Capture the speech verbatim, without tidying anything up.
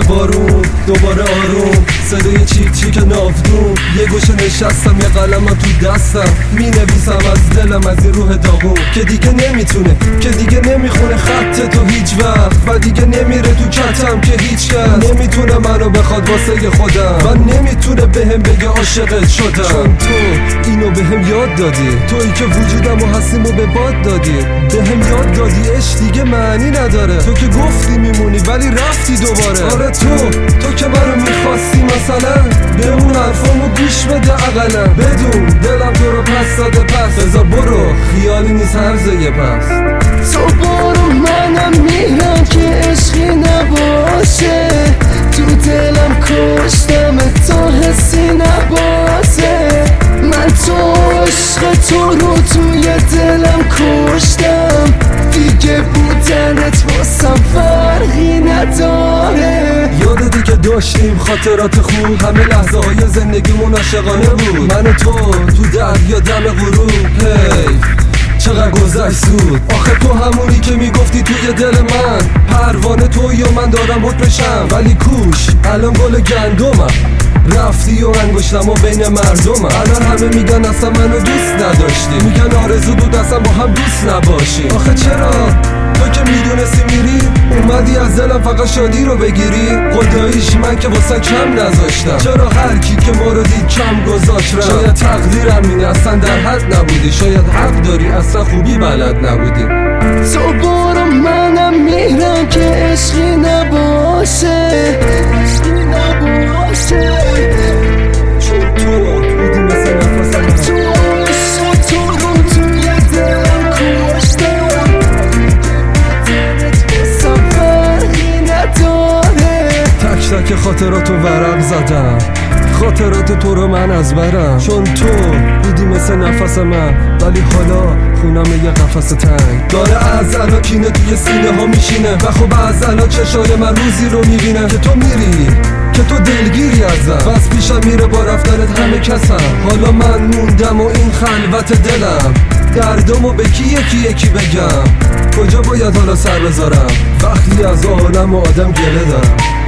دوباره بارون، دوباره آروم، صدای چیک چیک نافدون. یه گوشه نشستم یه قلم تو دستم، می نویسم از دلم از این روح داغون که دیگه نمیتونه، که دیگه نمیخونه خط تو هیچ وقت، و دیگه نمیره تو کتم که هیچ کس نمیتونه منو بخواد واسه خودم، و نمیتونه بهم بگه عاشقت شدم. چون تو اینو بهم یاد دادی، تویی که وجودم و هستیمو به باد دادی. بهم یاد دادی عشق دیگه معنی نداره، تو که گفتی میمونی ولی رفتی دوباره. آره تو تو که منو میخواستی مثلا، بمون حرفامو گوش بده اقلا. بدون دلم تو رو پس داده پس، بذار برو خیالی نیست هرزه پس. تو برو منم میرم که عشقی نباشه، تو دلم کشتم تا حسی نباشه. من تو عشق تو رو توی دلم کشتم، دیگه بودنت واسم فرقی نداره. یادتی که داشتیم خاطرات خوب، همه لحظه های زندگیمون عاشقانه بود. من و تو تو دریا دم غروب، هی چقدر گذشت زود. آخه تو همونی که میگفتی توی دل من، پروانه تو یا من دارم حکمشم. ولی کوش الان گل گندمم، رفتی و انگشتم و بین مردمم. الان همه میگن اصلا منو دوست نداشتی، میگن آرزو بود اصلا با هم دوست نباشی. آخه چرا تو که میدونستی میری، اومدی از دلم فقط شادی رو بگیری؟ خداییش من که واسه کم نذاشتم، چرا هر کی که ما رو دید کم گذاشت؟ شاید تقدیرم اینه اصلا در حد نبودی، شاید حق داری اصلا خوبی بلد نبودی. تو برو منم میرم که عشقی نباشه، عشقی نباشه. چون تو بودی مثل نفسم، تو عشق تو رو توی دلم کشتم، واسم فرقی نداره. تک تک خاطراتو ورق زدم، خاطرات تو رو من از برم. چون تو بودی مثل نفس من، ولی حالا خونم یه قفس تنگ داره. از الان کینه توی سینه ها میشینه، و خب از الان چشای من روزی رو میبینه که تو میری، که تو دلگیری ازم، بس پیشم میره با رفتنت همه کسم. حالا من موندم و این خلوت دلم، دردمو به کی یکی یکی بگم؟ کجا باید حالا سر بذارم وقتی از عالم و آدم گله دارم؟